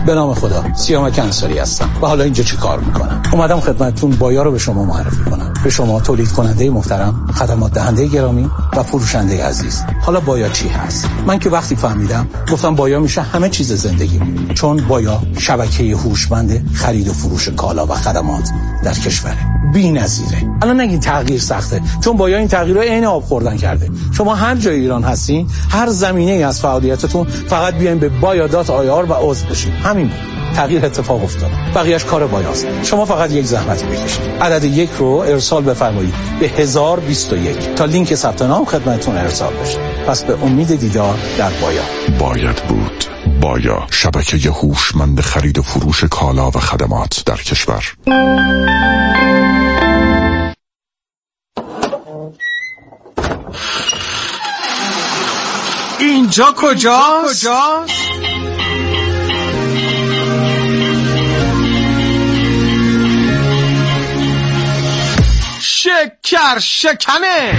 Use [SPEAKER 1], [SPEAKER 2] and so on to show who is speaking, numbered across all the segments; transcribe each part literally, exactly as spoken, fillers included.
[SPEAKER 1] به نام خدا، سیامک انصاری هستم و حالا اینجا چه کار میکنم؟ اومدم خدمتتون بایا رو به شما معرفی کنم. به شما تولید کننده محترم، خدمات دهنده گرامی و فروشنده عزیز. حالا بایا چی هست؟ من که وقتی فهمیدم گفتم بایا میشه همه چیز زندگی، چون بایا شبکه هوشمند خرید و فروش کالا و خدمات در کشور بی‌نظیره. الان نگین تغییر سخته، چون بایا این تغییر رو عین آب خوردن کرده. شما هر جای ایران هستین، هر زمینه‌ای از فعالیتتون، فقط بیاین به بایا دات آی آر و عضو بشین. همین بود. تغییر اتفاق افتاد. بقیه‌اش کار بایاست. شما فقط یک زحمت بکشید. عدد یک رو ارسال بفرمایید به هزار و بیست و یک تا لینک ثبت نام خدمتتون ارسال بشه. پس به امید دیدار در بایا.
[SPEAKER 2] باید بود. بایا، شبکه هوشمند خرید و فروش کالا و خدمات در کشور.
[SPEAKER 3] اینجا کجاست؟ شکر شکنه.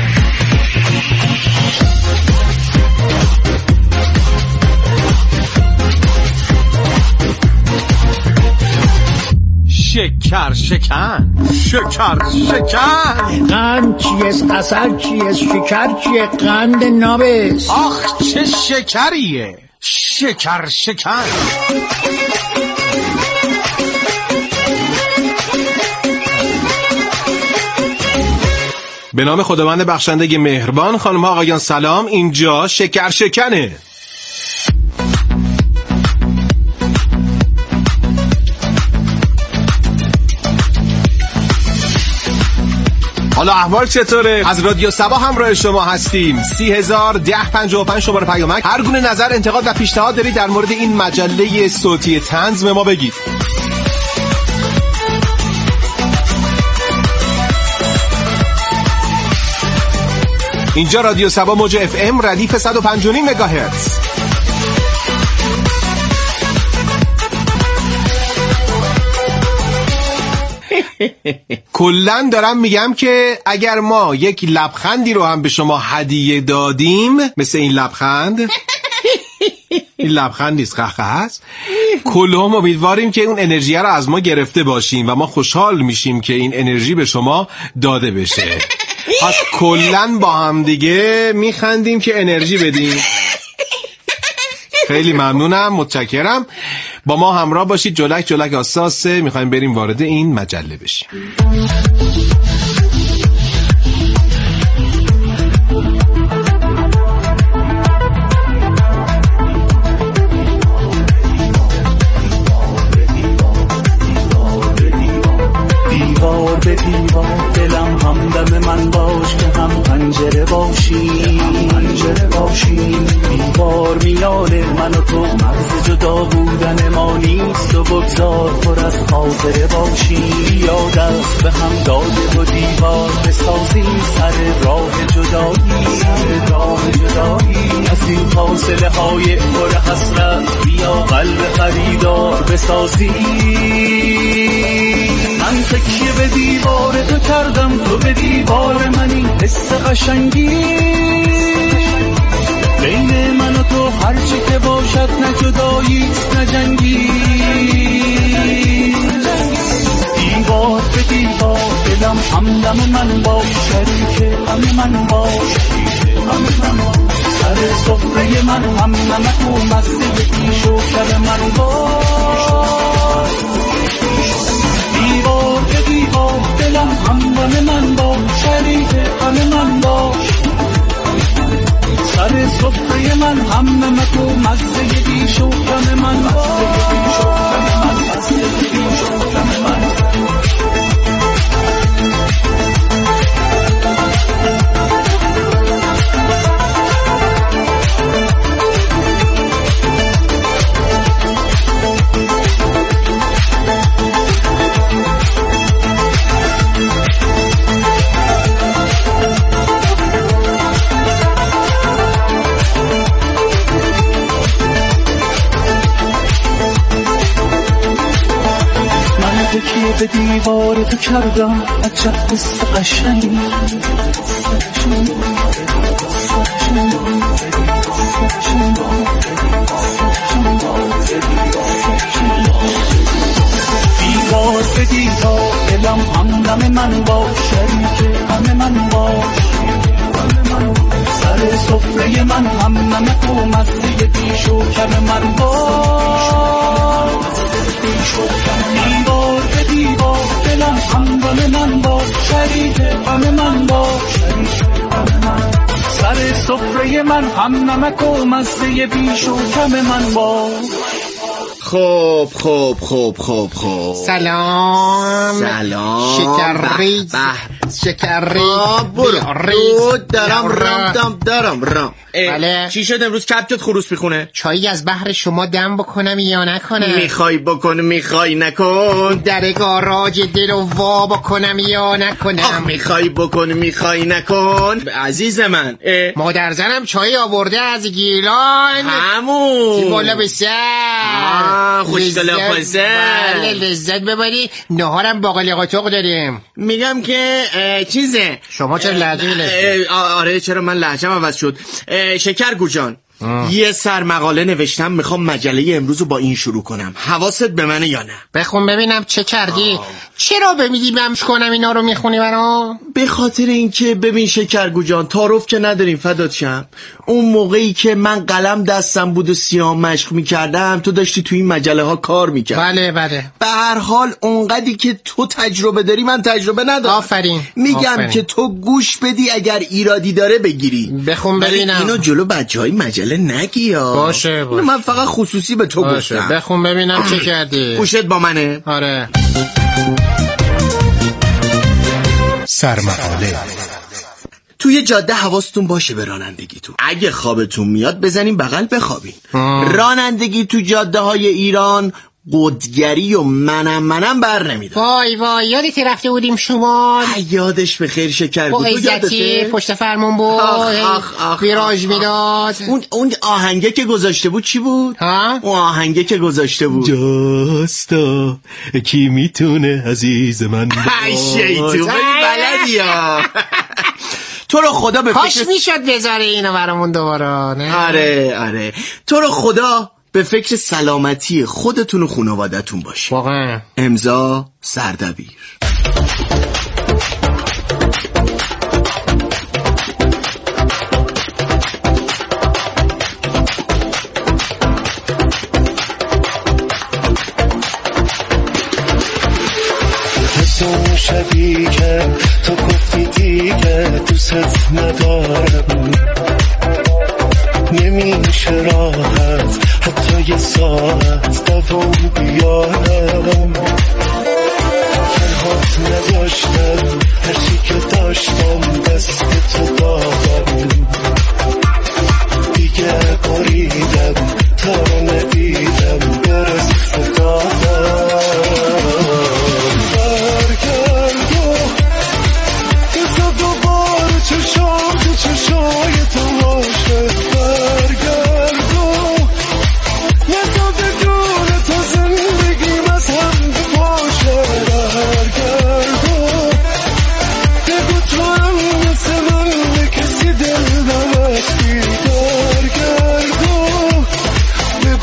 [SPEAKER 3] شکر شکن، شکر شکن.
[SPEAKER 4] قند چیست؟ عسل چیست؟ شکر چیه؟ قند نابست.
[SPEAKER 3] آخ چه شکریه. شکر شکن. به نام خداوند بخشنده مهربان. خانم ها آقایان سلام، اینجا شکر شکنه. حالا احوال چطوره؟ از رادیو سبا همراه شما هستیم. سی هزار ده پنجاه و پنج شماره پیامک. هر گونه نظر، انتقاد و پیشنهاد دارید در مورد این مجله صوتی طنز به ما بگید. اینجا رادیو سبا موج اف ام ردیف صد و پنج و نیم مگاهرتز. کلن دارم میگم که اگر ما یک لبخندی رو هم به شما هدیه دادیم، مثل این لبخند، این لبخند نیست، قهقه هست، کلهم امیدواریم که اون انرژی رو از ما گرفته باشیم و ما خوشحال میشیم که این انرژی به شما داده بشه. پس کلن با هم دیگه میخندیم که انرژی بدیم. خیلی ممنونم، متشکرم. با ما همراه باشید. جلک جلک آساسه. میخوایم بریم وارد این مجله بشیم.
[SPEAKER 5] دیوار به دیوار دلم همدم من باش که هم پنجره باشیم، پنجره باشیم. دیوار میانه من و تو، مرز جدا بودن ما نیست و بگذار پر از خاطره باشیم. یا دست به هم داده و دیوار بسازیم سر راه جدایی، سر راه جدایی. از این فاصله های پر حسرت بیا قلب خریدار بسازیم. من تکیه به دیوار تو کردم، تو به دیوار منی، حس قشنگی بین من و تو هرچی که باشد، نه جداییست نه جنگی. دیوار به دیوار دلم همدم من باش، شریک همه من باش، همه من باش. سر سفره من هم نمک و مزه پیش و شب من باش. دیوار به دیوار دلم همدم من باش، شریک همه من باش. سر سفره من هم نمک و مزه پیش و شب من باش. تکیه به دیوار تو کردم، عجب قصه قشنگی. همدم من باش، شریک غم من باش. سر سفره من همدم تو، مزه پیش و کم من باش. من بار به دیوار دلم همدم من باش، شریک غم من باش. سر سفره من همدم تو، مزه پیش و کم من باش.
[SPEAKER 6] خب خب خب خب خب
[SPEAKER 3] سلام
[SPEAKER 6] سلام
[SPEAKER 3] شکر ریز شکر ریز
[SPEAKER 6] برو دارم رام دام دارم رام.
[SPEAKER 3] بله.
[SPEAKER 6] چی شد امروز کپتت خروس میخونه؟
[SPEAKER 3] چایی از بحر شما دم بکنم یا نکنم؟
[SPEAKER 6] میخوای بکن میخوای نکن.
[SPEAKER 3] در گاراژ دل و وا بکنم یا نکنم؟
[SPEAKER 6] آخ میخوای بکن میخوای نکن. عزیز من
[SPEAKER 3] مادر زنم چای آورده از گیلان،
[SPEAKER 6] همون
[SPEAKER 3] بالا به سر
[SPEAKER 6] خوشگلا پاسه.
[SPEAKER 3] بله لذت ببری. نهارم باقالی قاطق داریم.
[SPEAKER 6] میگم که چیزه
[SPEAKER 3] شما چرا لهجه لهجه؟
[SPEAKER 6] آره چرا من لهجه‌م عوض شد. شکرگو جان یه سر مقاله نوشتم، میخوام مجله امروز رو با این شروع کنم. حواست به منه یا نه؟
[SPEAKER 3] بخون ببینم چه کردی. آه. چرا بمیدی بمش کنم اینا رو میخونی برام؟
[SPEAKER 6] به خاطر اینکه ببین شکرگو جان، تعارف که نداریم فدات شم. اون موقعی که من قلم دستم بود و سیام مشق میکردم، تو داشتی تو این مجله ها کار میکرد.
[SPEAKER 3] بله بله.
[SPEAKER 6] به هر حال اونقدی که تو تجربه داری من تجربه ندارم.
[SPEAKER 3] آفرین.
[SPEAKER 6] میگم
[SPEAKER 3] آفرین.
[SPEAKER 6] که تو گوش بدی، اگر ایرادی داره بگیری.
[SPEAKER 3] بخون ببینم.
[SPEAKER 6] اینو جلو بچهای مجله نگی یا.
[SPEAKER 3] باشه باشه.
[SPEAKER 6] من فقط خصوصی به تو
[SPEAKER 3] باشه.
[SPEAKER 6] گفتم.
[SPEAKER 3] بخون ببینم چه کردی.
[SPEAKER 6] گوشت با منه؟
[SPEAKER 3] آره.
[SPEAKER 2] سرمقاله.
[SPEAKER 6] توی جاده حواستون باشه به رانندگیتون. اگه خوابتون میاد بزنین بغل بخوابین. رانندگی تو جاده های ایران قدگری و منم منم بر نمیدن.
[SPEAKER 3] وای وای یادی که رفته بودیم شمال.
[SPEAKER 6] یادش به خیر شکر
[SPEAKER 3] بود. با عزتی پشت فرمون بود.
[SPEAKER 6] آخ آخ آخ
[SPEAKER 3] ویراژ میداد.
[SPEAKER 6] اون اون آهنگه که گذاشته بود چی بود؟
[SPEAKER 3] ها؟
[SPEAKER 6] اون آهنگه که گذاشته بود جاستا کی میتونه عزیز من شیطون بلدی ها. تو رو خدا به
[SPEAKER 3] کاش
[SPEAKER 6] فکر
[SPEAKER 3] میشد بذاره اینو برامون دوباره. نه
[SPEAKER 6] آره آره تو رو خدا به فکر سلامتی خودتون و خانوادتون باشه.
[SPEAKER 3] واقعا.
[SPEAKER 6] امضا سردبیر.
[SPEAKER 5] اون شبی که تو گفتی دیگه دوست ندارم، نمیشه راحت حتی یه ساعت دوام بیارم. تنهات نداشتم، هرچی که داشتم دست تو دادم. دیگه بریدم تا ندیدم برس فتادم. برگردو بزا دوباره چشام تو چشای تو باشه. برگردو یه تا بدون تو زندگیم از هم باشه. برگردو بگو تو هم مثل من به کسی دل نبستی. برگردو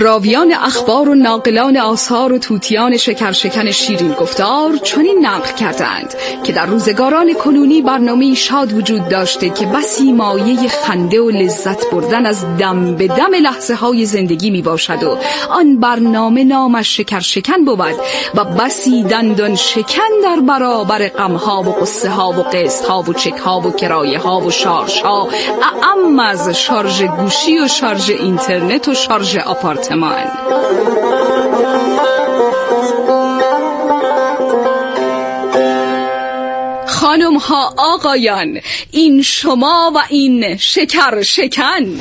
[SPEAKER 7] راویان اخبار و ناقلان آثار و توتیان شکر شکن شیرین گفتار چنین نقل کردند که در روزگاران کنونی برنامه شاد وجود داشته که بسی مایه خنده و لذت بردن از دم به دم لحظه های زندگی می باشد و آن برنامه نامش شکر شکن بود و بسی دندان شکن در برابر غمها و قصه ها و قسط ها و چک ها و کرایه ها و شارژ ها، اعم از شارژ گوشی و شارژ اینترنت و شارژ آپارتمان. خانم ها آقایان، این شما و این شکر شکن.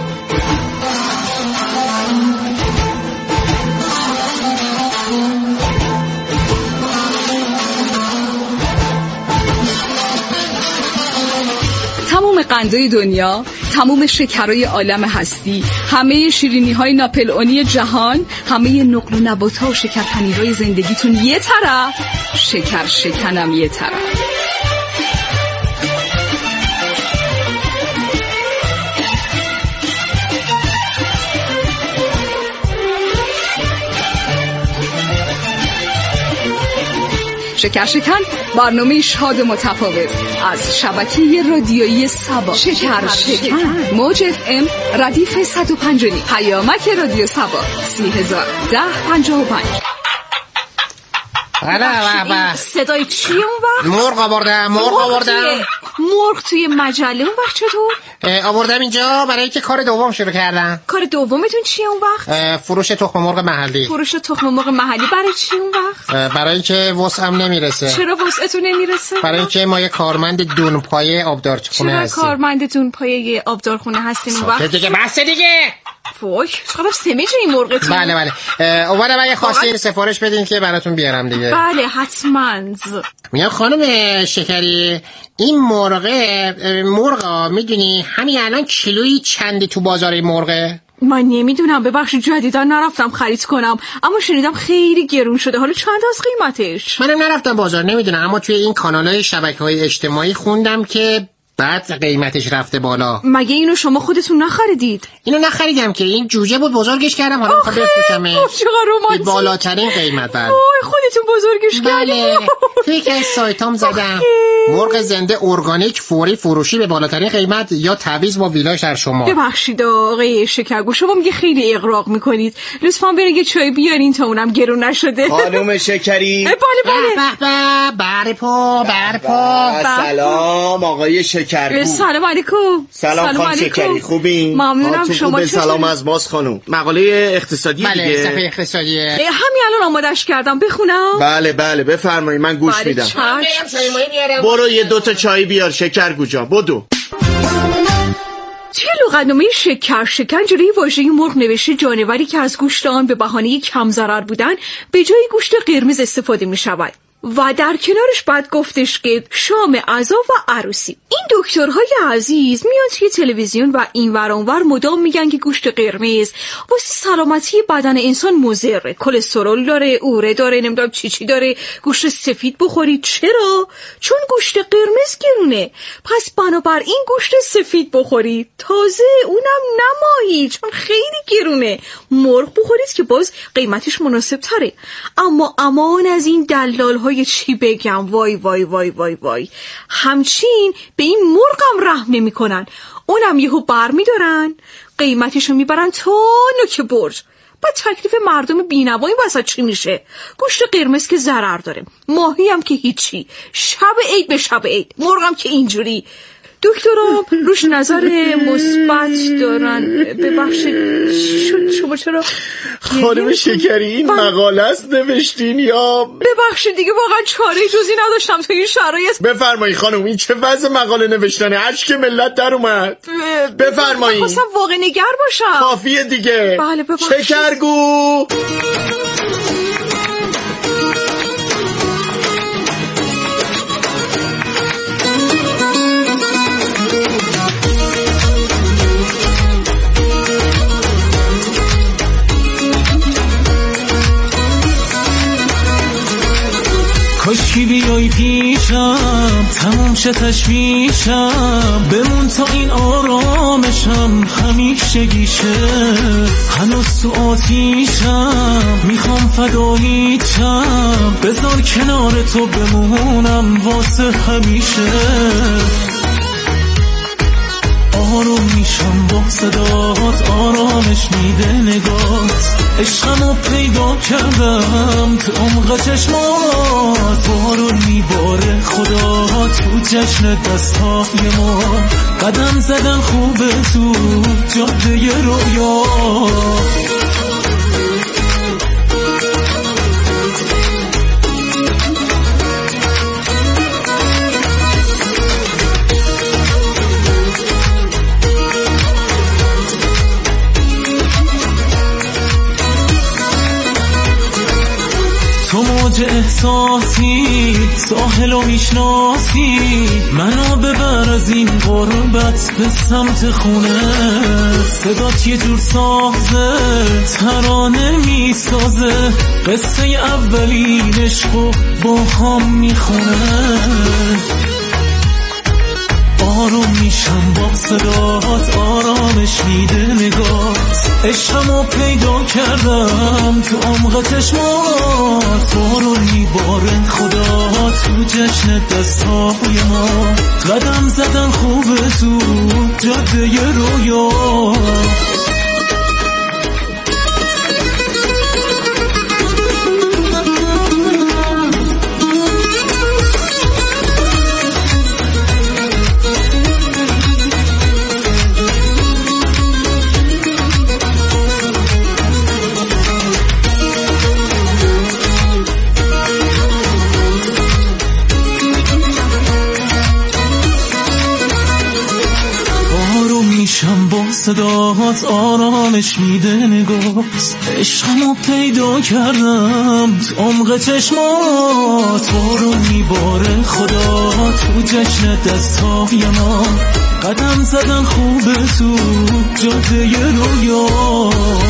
[SPEAKER 7] تمام قندهای دنیا، تمام شکرهای عالم هستی، همه شیرینی‌های ناپلئونی جهان، همه نقل و نبات‌ها و شکرپنیرهای زندگیتون یه طرف، شکر شکنم یه طرف. شکر شکن برنامه شاد متفاوت از شبکه رادیویی سبا. شکر شکن موج اف ام ردیف صد و پنج و نیم، پیامک رادیو سبا سی هزار ده پنجاه و پنج.
[SPEAKER 8] بله
[SPEAKER 7] صدای چی اون وقت؟
[SPEAKER 8] مرغ آوردم مرغ آوردم
[SPEAKER 7] مرغ توی مجله اون وقت چطور؟
[SPEAKER 8] آوردم اینجا برای اینکه کار دوم شروع کردم.
[SPEAKER 7] کار دومتون چیه اون وقت؟
[SPEAKER 8] فروش تخم مرغ محلی.
[SPEAKER 7] فروش تخم مرغ محلی برای چی اون وقت؟
[SPEAKER 8] برای اینکه وسعم نمیرسه.
[SPEAKER 7] چرا وسعتون نمیرسه؟
[SPEAKER 8] برای اینکه ما یه کارمند دونپایه آبدارخونه هستیم.
[SPEAKER 7] چرا کارمند دونپایه آبدارخونه هستیم اون وقت؟
[SPEAKER 8] دیگه بس دیگه.
[SPEAKER 7] فوی چقدر سمیجه این مرغتون.
[SPEAKER 8] بله بله اومدم اگه خواستین سفارش بدین که براتون بیارم دیگه.
[SPEAKER 7] بله حتما.
[SPEAKER 8] میگم خانم شکری، این مرغه مرغا میدونی همین الان کیلویی چندی تو بازار مرغه؟
[SPEAKER 7] من نمیدونم، ببخشید جدیدا نرفتم خرید کنم، اما شنیدم خیلی گرون شده. حالا چند از قیمتش؟
[SPEAKER 8] منم نرفتم بازار نمیدونم، اما توی این کانال‌های شبکه‌های اجتماعی خوندم که بعد قیمتش رفته بالا.
[SPEAKER 7] مگه اینو شما خودتون نخریدید؟
[SPEAKER 8] اینو نخریدم که این جوجه بود بزرگش کردم، حالا میخوام بفروشمش.
[SPEAKER 7] چقدر رومانتیک.
[SPEAKER 8] بالاترین قیمت بعد.
[SPEAKER 7] اوه خودتون بزرگش کردید.
[SPEAKER 8] بله. توی که سایتام زدم مرغ زنده ارگانیک فوری فروشی به بالاترین قیمت یا تعویض با ویلاش در شما.
[SPEAKER 7] ببخشید آقای شکرگو، شما میگه خیلی اغراق میکنید، لطفاً برید یه چای بیارین تا اونم گرون نشده.
[SPEAKER 6] خانم شکری.
[SPEAKER 7] بله بله.
[SPEAKER 8] به برپا برپا.
[SPEAKER 6] سلام آقای شکرگو.
[SPEAKER 7] سلام علیکم.
[SPEAKER 6] سلام خانم شکری، خوبین؟
[SPEAKER 7] ممنونم. شما
[SPEAKER 6] چطور؟ سلام از ماست خانم. مقاله اقتصادی
[SPEAKER 8] بله،
[SPEAKER 6] دیگه.
[SPEAKER 8] بله صفحه اقتصادیه.
[SPEAKER 7] همین الان آمادش کردم، بخونم.
[SPEAKER 6] بله بله بفرمایید، من گوش
[SPEAKER 7] بله
[SPEAKER 6] میدم.
[SPEAKER 7] برو
[SPEAKER 6] یه دوتا چای بیار شکرگو جان، بدو.
[SPEAKER 7] توی لغتنامه شکر شکن جلوی واژه مرغ نوشته جانوری که از گوشت آن به بهانه کم ضرر بودن به جای گوشت قرمز استفاده می شود. و در کنارش بعد گفتش که شام عزا و عروسی. این دکترهای عزیز میان توی تلویزیون و این ور اون ور مدام میگن که گوشت قرمز واسه سلامتی بدن انسان مضره، کلسترول داره، اوره داره، نمیدونم چی چی داره. گوشت سفید بخورید. چرا؟ چون گوشت قرمز گرونه، پس بنابراین گوشت سفید بخورید، تازه اونم نماهی چون خیلی گرونه. مرغ بخورید که باز قیمتش مناسب تره. اما امان از این دلال های چی بگم، وای وای وای وای وای. همچین به این مرغم رحم نمی کنن، اونم یهو بر می دارن قیمتشو میبرن تا نوک برج. بعد تکلیف مردم بینوا این وسط چی میشه؟ گوشت قرمز که ضرر داره، ماهی هم که هیچی، شب عید به شب عید، مرغم که اینجوری. دکترام روش نظر مثبت دارن. ببخشید شما چرا
[SPEAKER 6] خانم شکری این مقاله است نوشتین یا؟
[SPEAKER 7] ببخشید دیگه واقعا چاره جزی نداشتم تو این شرایط.
[SPEAKER 6] بفرمایید خانم، این چه وضع مقاله نوشتنه؟ اشک ملت در اومد. بفرمایید.
[SPEAKER 7] خواستم واقع نگر باشم.
[SPEAKER 6] کافیه دیگه.
[SPEAKER 7] بله ببخشید.
[SPEAKER 6] شکرگو.
[SPEAKER 5] کاشکی بیای پیشم تمام همیشه تشویشم، بمون تا این آرامشم همیشه گیشه. هنوز تو آتیشم میخوام فداییتم، بذار کنار تو بمونم واسه همیشه. آروم میشم با صدات، آرامش میده نگات، عشقمو پیدا کردم تو عمق چشمات. بارون میباره خدا تو جشن دستای ما، قدم زدن خوبه تو جاده رویا. تو موج احساسی، ساحلو میشناسی، منو ببر از این غربت به سمت خونه. صدات یه جور سازه، ترانه میسازه، قصه اولین عشقو با هم میخونه. آروم میشم با صدات، آرامش میده نگات، عشقمو پیدا کردم تو عمق چشمات. بارون میباره خدا تو جشن دستای ما، قدم زدن خوبه تو جاده رویا. میشم با صدات، آرامش میده نگات، عشقمو پیدا کردم تو عمق چشمات. بارون میباره خدا تو جشن دستای ما، قدم زدن خوبه تو جاده رویا.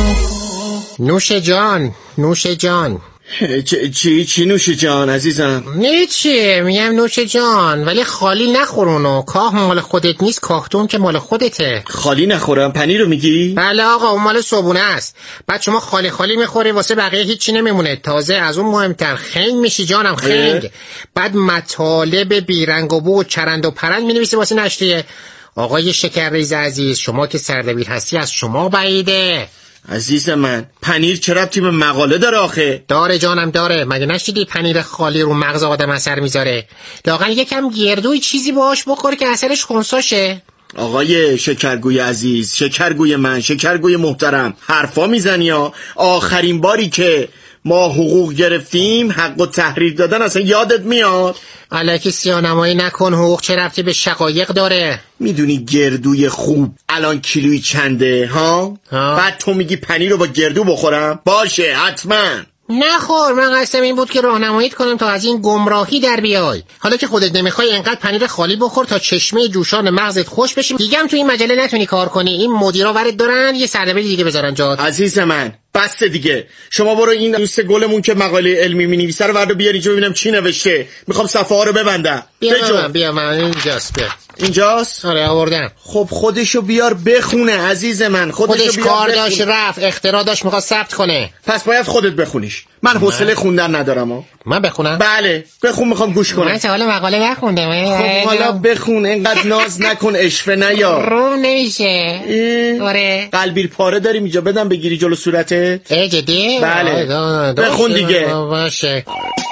[SPEAKER 8] نوش جان، نوش جان.
[SPEAKER 6] چی چی چی نوش جان عزیزم؟
[SPEAKER 8] نیچه میگم نوش جان، ولی خالی نخورونو. کاه مال خودت نیست، کاهتون که مال خودته.
[SPEAKER 6] خالی نخورم؟ پنیر رو میگی؟
[SPEAKER 8] بله آقا، اون مال صبونه است. بعد شما خالی خالی میخوری، واسه بقیه هیچی نمیمونه. تازه از اون مهمتر خنگ میشی جانم، خنگ. بعد مطالب بیرنگ و بو چرند و پرند مینویسی واسه نشریه. آقای شکرریز عزیز، شما که سردبیر هستی از شما بعیده.
[SPEAKER 6] عزیز من، پنیر چه ربطی به مقاله داره آخه؟
[SPEAKER 8] داره جانم داره. مگه نشدیدی پنیر خالی رو مغز آدم اثر میذاره؟ لااقل یکم گردوی چیزی باهاش بخور که اثرش خنثاشه.
[SPEAKER 6] آقای شکرگوی عزیز، شکرگوی من، شکرگوی محترم، حرفا میزنی ها. آخرین باری که ما حقوق گرفتیم، حق و تحریر دادن، اصلا یادت میاد؟
[SPEAKER 8] الکی سیاه‌نمایی نکن. حقوق چه ربطی به شقایق داره؟
[SPEAKER 6] میدونی گردوی خوب الان کیلویی چنده ها؟ ها؟ بعد تو میگی پنیر رو با گردو بخورم؟ باشه حتما
[SPEAKER 8] نخور. من قصدم این بود که راهنماییت کنم تا از این گمراهی در بیای. حالا که خودت نمیخوای انقدر پنیر خالی بخور تا چشمه جوشان مغزت خوش بشه. دیگه تو این مجله نتونی کار کنی. این مدیرا ورد دارن یه سردبیر دیگه بذارن جات.
[SPEAKER 6] عزیز من بس دیگه. شما برو این دوست گلمون که مقاله علمی مینویسه رو ورد بیار اینجا ببینم چی نوشته. میخوام صفحه ها رو ببندم.
[SPEAKER 8] بیا من بیا من اینجاست. بیا
[SPEAKER 6] اینجاست؟
[SPEAKER 8] آره آوردم.
[SPEAKER 6] خب خودشو بیار بخونه عزیز من. خودشو
[SPEAKER 8] خودش
[SPEAKER 6] بیار
[SPEAKER 8] کار
[SPEAKER 6] بخونه.
[SPEAKER 8] داشت رفت، اختراع داشت میخواد ثبت کنه.
[SPEAKER 6] پس باید خودت بخونیش. من حوصله خوندن ندارم ها.
[SPEAKER 8] من بخونم؟
[SPEAKER 6] بله بخون، میخوام گوش کنم.
[SPEAKER 8] من تا حالا مقاله نخوندم.
[SPEAKER 6] خب حالا بخون، اینقدر ناز نکن، اشفه نیا.
[SPEAKER 8] رو نمیشه. آره.
[SPEAKER 6] قلبیر پاره داریم اینجا، بدم بگیری جلو صورتت؟
[SPEAKER 8] اه جدی؟
[SPEAKER 6] بله بخون دیگه.
[SPEAKER 8] باشه.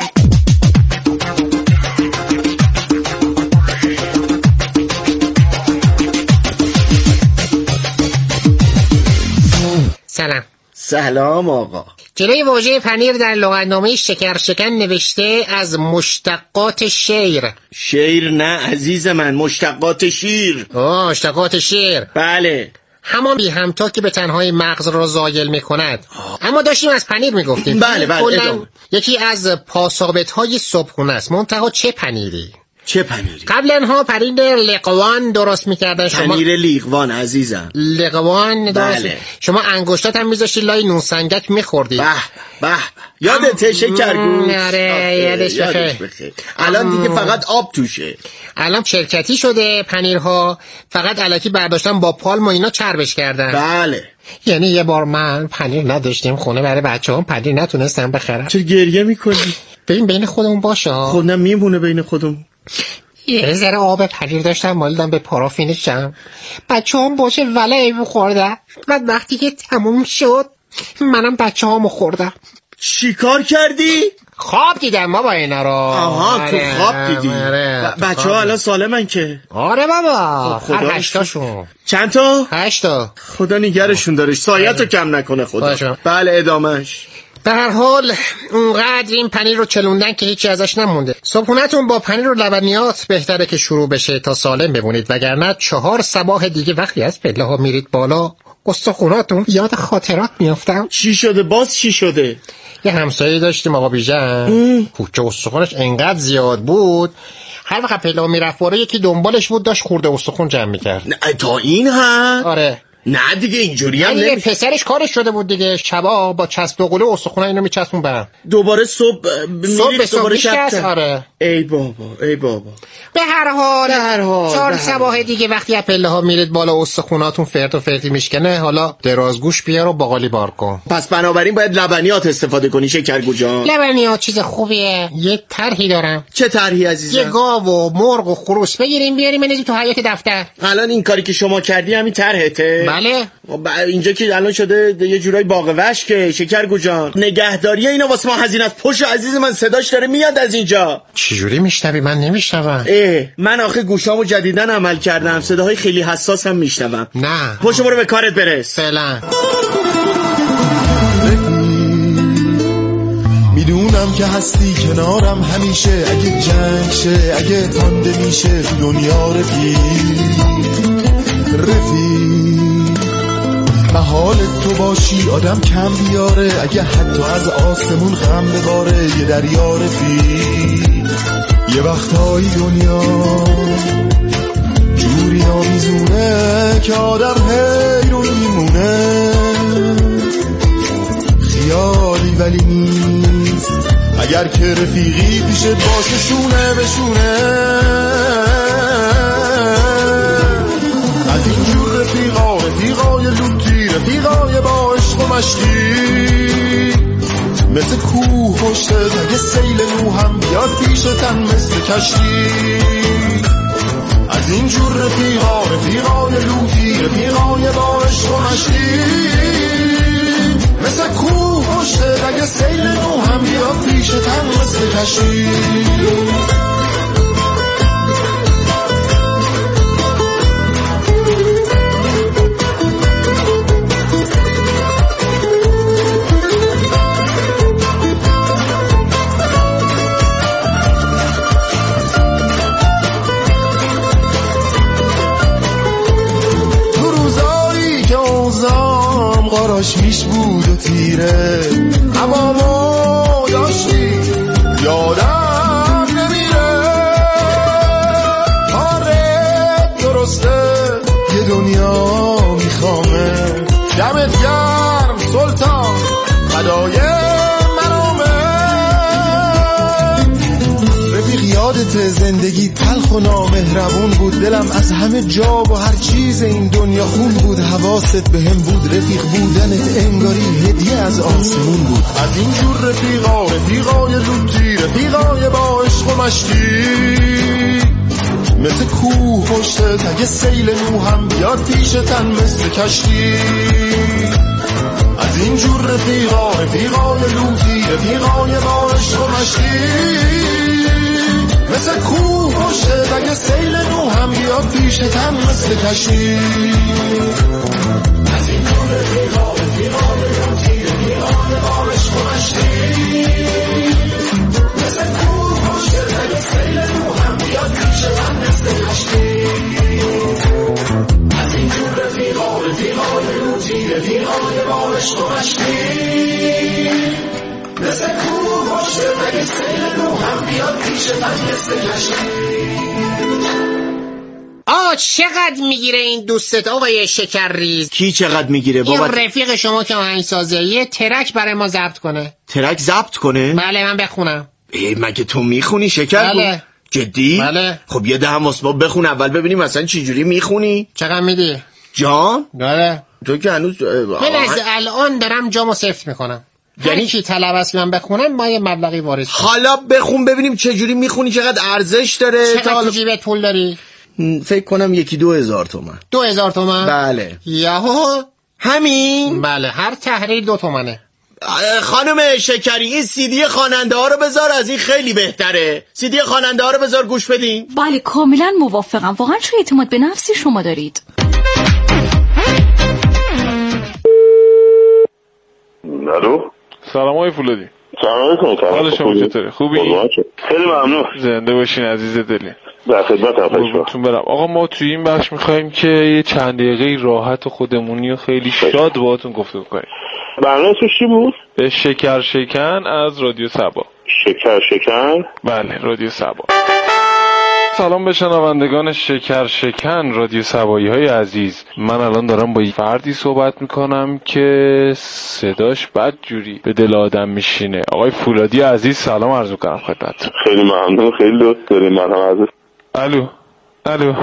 [SPEAKER 8] سلام.
[SPEAKER 6] سلام آقا.
[SPEAKER 8] جلوی واژه پنیر در لغتنامه شکر شکن نوشته از مشتقات شیر.
[SPEAKER 6] شیر نه عزیز من، مشتقات شیر.
[SPEAKER 8] آه مشتقات شیر.
[SPEAKER 6] بله.
[SPEAKER 8] همان بی همتا که به تنهای مغز را زایل می کند. اما داشتیم از پنیر می گفتیم.
[SPEAKER 6] بله بله.
[SPEAKER 8] یکی از پاسابت های صبحونه است. منتها چه پنیری؟
[SPEAKER 6] چه پنیری؟
[SPEAKER 8] قبلا ها پنیر لقوان درست میکردن. شما
[SPEAKER 6] پنیر لیقوان عزیزم.
[SPEAKER 8] لقوان درست.
[SPEAKER 6] بله.
[SPEAKER 8] شما انگشتات هم میذاشتی لای نون سنگک میخوردی.
[SPEAKER 6] به به یادته شکرگوش؟
[SPEAKER 8] آره یادش بخیر.
[SPEAKER 6] الان دیگه فقط آب توشه.
[SPEAKER 8] الان شرکتی شده پنیرها، فقط الکی برداشتن با پالم و اینا چربش کردن.
[SPEAKER 6] بله.
[SPEAKER 8] یعنی یه بار من پنیر نداشتیم خونه برای بچه‌ها، پنیر نتونستم بخرم.
[SPEAKER 6] چرا گریه میکنی؟
[SPEAKER 8] ببین بین خودمون باشه.
[SPEAKER 6] خودم میمونه بین خودمون.
[SPEAKER 8] یه ذره آب پنیر داشتم مالیدم به پارافینشم، بچه هم باشه ولعی بخوردن. بعد وقتی که تموم شد منم بچه هامو خوردم.
[SPEAKER 6] چی کار کردی؟
[SPEAKER 8] خواب دیدم ما با اینا رو.
[SPEAKER 6] آها تو خواب دیدی. بچه ها الان سالمن که؟
[SPEAKER 8] آره بابا هر هشتاشون.
[SPEAKER 6] چند تا؟
[SPEAKER 8] هشتا.
[SPEAKER 6] خدا نگرشون دارش، سایتو کم نکنه خدا. باشم. بله ادامش.
[SPEAKER 8] به هر حال اونقدر این پنیر رو چلوندن که هیچی ازش نمونده. صبحونتون با پنیر و لبنیات بهتره که شروع بشه تا سالم بمونید، وگرنه چهار صباح دیگه وقتی از پله ها میرید بالا استخوناتون یاد خاطرات میافتم.
[SPEAKER 6] چی شده باز چی شده؟
[SPEAKER 8] یه همسایه داشتیم آقا بیژن، کوچه استخونش انقدر زیاد بود هر وقت پله ها میرفت بالا یکی دنبالش بود داشت خورده استخون جمع میکرد.
[SPEAKER 6] نه تا این هم؟
[SPEAKER 8] آره.
[SPEAKER 6] نه دیگه اینجوری هم
[SPEAKER 8] نمیشه. پسرش کارش شده بود دیگه، شبا با چسب و قله استخونه اینو میچسبون برام.
[SPEAKER 6] دوباره صبح میرید دوباره شب.
[SPEAKER 8] آره.
[SPEAKER 6] ای بابا ای بابا.
[SPEAKER 8] به هر حال
[SPEAKER 6] به هر حال
[SPEAKER 8] چهار صباح دیگه وقتی از پله ها میرید بالا استخوناتون فرت و فرتی میشکنه، حالا درازگوش بیار و باقالی بار کن.
[SPEAKER 6] پس بنابراین باید لبنیات استفاده کنی شکرگو جان.
[SPEAKER 8] لبنیات چیز خوبیه. یه طرحی دارم.
[SPEAKER 6] چه طرحی عزیزم؟
[SPEAKER 8] یه گاو و مرغ و خروس بگیریم بیاریم بنزیم تو حیاط دفتر.
[SPEAKER 6] الان این کاری که شما کردی همین طرحته؟
[SPEAKER 8] بله.
[SPEAKER 6] اینجا که الان شده یه جورای باغ وشکه شکرگو جان. نگهداری اینا واسه ما هزینه است. پشت عزیز من صداش داره میاد از اینجا.
[SPEAKER 8] چجوری میشنوی؟ من نمیشنوم.
[SPEAKER 6] اه من آخه گوشامو جدیدن عمل کردم، صداهای خیلی حساس هم میشنوم.
[SPEAKER 8] نه
[SPEAKER 6] پشت برو به کارت برس.
[SPEAKER 8] فعلا.
[SPEAKER 9] میدونم که هستی کنارم همیشه، اگه جنگ شه اگه تانده میشه دنیا رفیق رفیق محال تو باشی آدم کم بیاره، اگه حتی از آسمون غم بباره یه دریا رفیق. یه وقتایی دنیا جوری آمیزونه که آدم حیرون میمونه، خیالی ولی نیست اگر که رفیقی پیشت باشه شونه به شونه. از اینجور رفیقا رفیقای لوتی رفیقای با عشق و مشتی، مثل کوه پشت اگه سیل نو هم بیاد پیشتن مثل کشتی. از اینجور رفیقا رفیقای لوتی رفیقای با عشق و مشتی، مثل کوه پشت اگه سیل نو هم بیاد پیشتن مثل کشتی. قاراش میش بود و تیره اما ما داشتی یادم نمیره. آره درسته یه دنیا میخوامه، دمت گرم سلطان فدای مرامه. رفیق یادت زندگی تلخ و نامهربون بود، دلم از همه جا و هر چیز این دنیا خون بود، حواست به هم بود، رفیق بودنت انگاری هدیه از آسمون بود. از اینجور رفیقا رفیقای لوتی رفیقای با عشق و مشتی، مثل کوه پشتت اگه سیل نو هم بیاد پیشتن مثل کشتی. از اینجور رفیقا رفیقای لوتی رفیقای با عشق و مشتی، مثل کوه پشتت اگه سیل نو هم بیاد پیشتن مثل کشتی. از این جور رفیقا رفیقای لوتی رفیقای با عشق و مشتی، مثل کوه پشتت اگه سیل نو هم بیاد پیشتن مثل کشتی. از این جور رفیقا رفیقای لوتی رفیقای با عشق و مشتی، مثل کوه پشتت اگه سیل نو هم بیاد پیشتن مثل کشتی.
[SPEAKER 8] آقا چقدر میگیره این دوستت آقای شکرریز؟
[SPEAKER 6] کی چقدر میگیره بابا؟
[SPEAKER 8] این رفیق شما که آهنگسازه یه ترک برای ما ضبط کنه.
[SPEAKER 6] ترک ضبط کنه؟
[SPEAKER 8] بله من بخونم.
[SPEAKER 6] ای مگه تو میخونی شکر؟
[SPEAKER 8] بله.
[SPEAKER 6] جدی؟
[SPEAKER 8] بله.
[SPEAKER 6] خب یه دهم واسه ما بخون اول ببینیم مثلا چی جوری میخونی؟
[SPEAKER 8] چقدر میدی؟
[SPEAKER 6] جان؟
[SPEAKER 8] بله.
[SPEAKER 6] تو که هنوز
[SPEAKER 8] من از الان دارم جامو سفت میکنم. یعنی کی طلب است من بخونم ما یه مبلغی وارد کنم.
[SPEAKER 6] حالا بخون ببینیم چه جوری میخونی، چقدر ارزش داره.
[SPEAKER 8] چقدر تو جیبت پول داری؟
[SPEAKER 6] فکر کنم یکی دو هزار تومن.
[SPEAKER 8] دو هزار تومن؟
[SPEAKER 6] بله.
[SPEAKER 8] یهو
[SPEAKER 6] همین؟
[SPEAKER 8] بله هر تحریر دو تومنه.
[SPEAKER 6] خانم شکری این سیدی خواننده ها رو بذار، از این خیلی بهتره. سیدی خواننده ها رو بذار گوش بدین.
[SPEAKER 7] بله کاملا موافقم، واقعا چه اعتماد به نفسی شما دارید.
[SPEAKER 10] الو
[SPEAKER 11] سلام آقای فولادی.
[SPEAKER 10] سلام علیکم.
[SPEAKER 11] حال شما چطوره؟ خوبی؟
[SPEAKER 10] خیلی ممنون.
[SPEAKER 11] زنده باشین عزیز دلی.
[SPEAKER 10] در خدمتم.
[SPEAKER 11] قربونتون برم. آقا ما توی این بخش می‌خوایم که یه چند دقیقه راحت و خودمونی و خیلی شاد باهاتون گفتگو کنیم.
[SPEAKER 10] برنامه چی بود؟
[SPEAKER 11] به شکر شکن از رادیو صبا.
[SPEAKER 10] شکر شکن؟
[SPEAKER 11] بله رادیو صبا. سلام به شنوندگان شکر شکن رادیو صبایی های عزیز. من الان دارم با یه فردی صحبت میکنم که صداش بد جوری به دل آدم میشینه. آقای فولادی عزیز سلام عرض میکنم خدمتتون.
[SPEAKER 10] خیلی ممنون، خیلی لطف دارین. من هم عزیز.
[SPEAKER 11] الو الو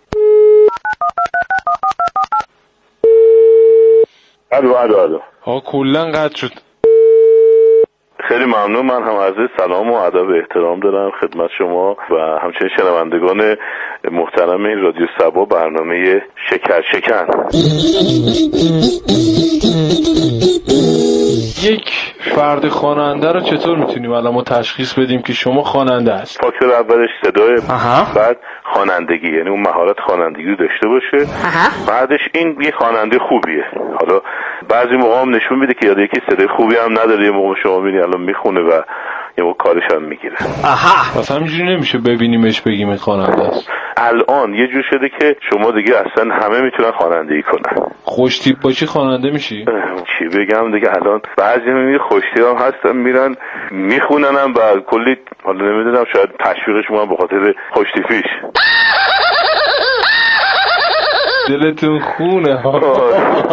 [SPEAKER 10] الو الو الو
[SPEAKER 11] ها کلن قطع شد.
[SPEAKER 10] خیلی ممنون. من هم عرض سلام و ادب و احترام دارم خدمت شما و همچنین شنوندگان محترم این رادیو صبا برنامه شکر شکن.
[SPEAKER 11] یک فرد خواننده رو چطور میتونیم الان ما تشخیص بدیم که شما خواننده هست؟
[SPEAKER 10] فاکتور اولش صدای، بعد خوانندگی، یعنی اون مهارت خوانندگی رو داشته باشه. بعدش این یه خواننده خوبیه. حالا بعضی موقع هم نشون میده که یاد یکی صدای خوبی هم نداره، یه موقع شما میبینی الان میخونه و یه موقع کارش هم میگیره.
[SPEAKER 11] آها پس همینجوری نمیشه ببینیمش بگیم این خواننده است.
[SPEAKER 10] الان یه جور شده که شما دیگه اصلا همه میتونن خوانندگی کنن.
[SPEAKER 11] خوش تیپ باشی خواننده میشی؟
[SPEAKER 10] چی بگم دیگه، الان بعضی میبینی خوش تیپ هم هستن میرن میخونن هم و کلی، حالا نمیدونم شاید تشویقش ما به خاطر خوش تیپیش.
[SPEAKER 11] دلتون خونه ها.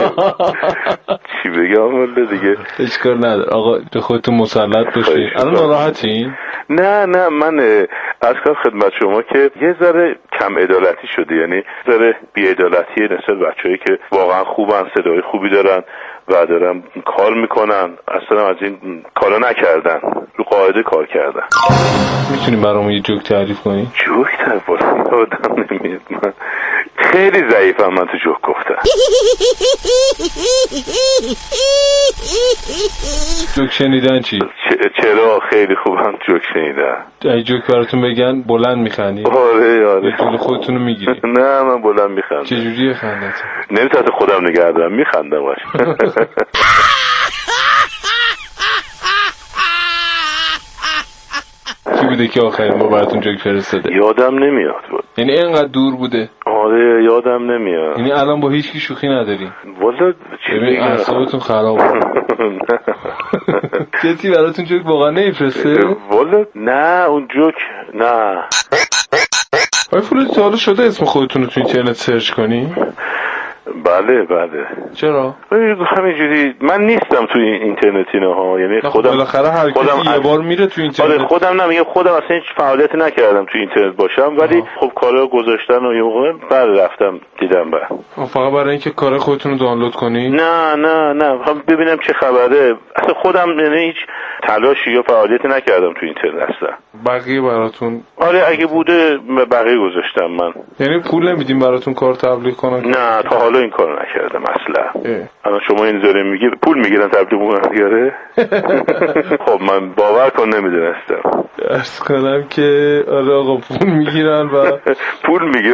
[SPEAKER 10] چی بگم والا دیگه.
[SPEAKER 11] اشکال نداره آقا، به خودتون مسلط باشید. الان ناراحتین؟
[SPEAKER 10] نه نه من از کار خدمت شما که یه ذره کم عدالتی شده، یعنی ذره بی عدالتی نسبت بچه‌ای که واقعا خوبن، صدای خوبی دارن و دارن کار میکنن، اصلا از این کارا نکردن، رو قاعده کار کردن.
[SPEAKER 11] میتونیم برامون یه جوک تعریف کنی؟
[SPEAKER 10] جوک تعریف آدم نمیاد. من خیلی ضعیفم من تو جوک گفتم.
[SPEAKER 11] جوک شنیدن چی؟
[SPEAKER 10] چرا خیلی خوبم جوک شنیدن.
[SPEAKER 11] ای جوک براتون بگن بلند میخندی؟
[SPEAKER 10] آره آره.
[SPEAKER 11] یه جوری خودتونو میگیری؟
[SPEAKER 10] نه من بلند میخندم.
[SPEAKER 11] چجوریه خندت؟
[SPEAKER 10] نمیتونم خودم نگه دارم، میخندم باش.
[SPEAKER 11] کی بوده که آخرین ما براتون جوک فرستاده؟
[SPEAKER 10] یادم نمیاد بود.
[SPEAKER 11] یعنی اینقدر دور بوده؟
[SPEAKER 10] آره یادم نمیاد.
[SPEAKER 11] یعنی الان با هیچ کی شوخی نداری؟
[SPEAKER 10] والا چی
[SPEAKER 11] ببین اعصابتون خرابه. کسی براتون جوک واقعا نمیفرسته؟
[SPEAKER 10] والا نه اون جوک نه.
[SPEAKER 11] آقای فولادی تا حالا شده اسم خودتون رو تو اینترنت سرچ کنی؟
[SPEAKER 10] بله بله.
[SPEAKER 11] چرا؟
[SPEAKER 10] همینجوری من نیستم توی اینترنتی نه ها، یعنی خودم
[SPEAKER 11] بالاخره هر کسی یه بار میره توی اینترنت.
[SPEAKER 10] آره خودم نمیگم، خودم اصلا هیچ فعالیتی نکردم توی اینترنت باشم، ولی آه. خب کارا گذاشتن و یه موقع بعد رفتم دیدم بعد.
[SPEAKER 11] فقط برای اینکه کار خودتون رو دانلود کنی؟
[SPEAKER 10] نه نه نه ببینم چه خبره. اصلا خودم یعنی هیچ تلاشی یا فعالیتی نکردم توی اینترنت اصلا.
[SPEAKER 11] بقیه براتون؟
[SPEAKER 10] آره اگه بوده بقیه گذاشتم من.
[SPEAKER 11] یعنی پول نمیدیم براتون کار تبلیغ کنن؟
[SPEAKER 10] نه تا حالا این کارو نکردم اصلا. الان شما این زوره میگی پول میگیرن تبلیغ کنن دیگه؟ خب من باور کن نمیدونستم.
[SPEAKER 11] عرض کنم که آره آقا پول میگیرن و
[SPEAKER 10] پول میگیرن